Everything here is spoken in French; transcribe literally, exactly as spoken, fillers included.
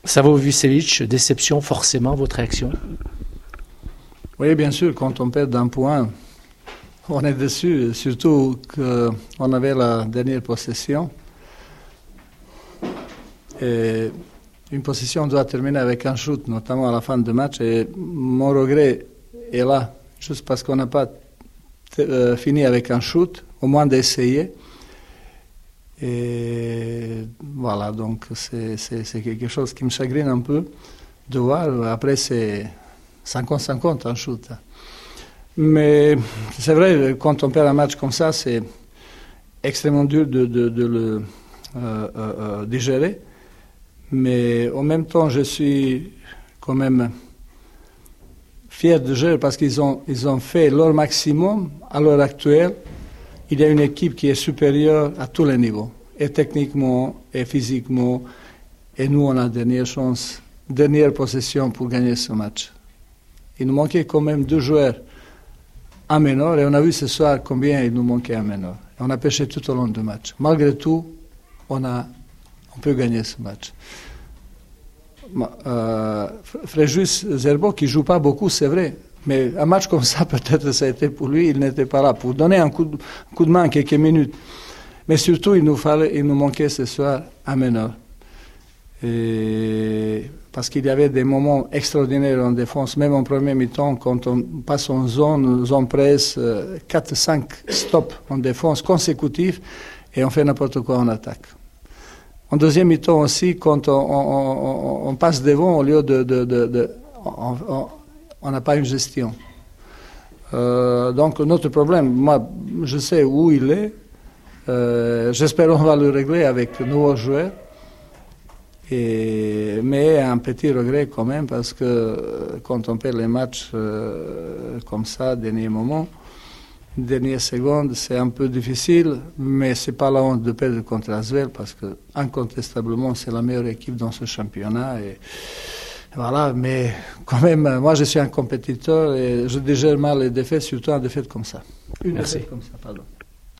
Savo Vucevic, déception forcément, votre réaction? Oui, bien sûr, quand on perd d'un point, on est déçu, surtout qu'on avait la dernière possession. Et une possession doit terminer avec un shoot, notamment à la fin du match. Et mon regret est là, juste parce qu'on n'a pas euh, fini avec un shoot, au moins d'essayer. Et voilà, donc c'est, c'est, c'est quelque chose qui me chagrine un peu de voir. Après, c'est cinquante cinquante un shoot. Mais c'est vrai, quand on perd un match comme ça, c'est extrêmement dur de, de, de le euh, euh, digérer. Mais en même temps, je suis quand même fier de jouer parce qu'ils ont, ils ont fait leur maximum à l'heure actuelle. Il y a une équipe qui est supérieure à tous les niveaux, et techniquement, et physiquement. Et nous, on a la dernière chance, dernière possession pour gagner ce match. Il nous manquait quand même deux joueurs un meneur, et on a vu ce soir combien il nous manquait un meneur. Et on a pêché tout au long du match. Malgré tout, on, a, on peut gagner ce match. Euh, Fréjus Zerbo, qui ne joue pas beaucoup, c'est vrai, mais un match comme ça, peut-être ça a été pour lui, il n'était pas là, pour donner un coup de, un coup de main quelques minutes. Mais surtout, il nous, fallait, il nous manquait ce soir un meneur. Et parce qu'il y avait des moments extraordinaires en défense, même en premier mi-temps, quand on passe en zone, zone presse, quatre cinq stops en défense consécutifs, et on fait n'importe quoi en attaque. En deuxième mi-temps aussi, quand on, on, on, on passe devant, au lieu de... de, de, de on n'a pas une gestion. Euh, donc notre problème, moi, je sais où il est, euh, j'espère qu'on va le régler avec de nouveaux joueurs. Et, mais un petit regret quand même, parce que quand on perd les matchs euh, comme ça, dernier moment, dernière seconde, c'est un peu difficile, mais c'est pas la honte de perdre contre Asvel, parce que incontestablement c'est la meilleure équipe dans ce championnat. Et voilà, mais quand même, moi je suis un compétiteur et je digère mal les défaites, surtout une défaite comme ça. Une Merci. défaite comme ça, pardon.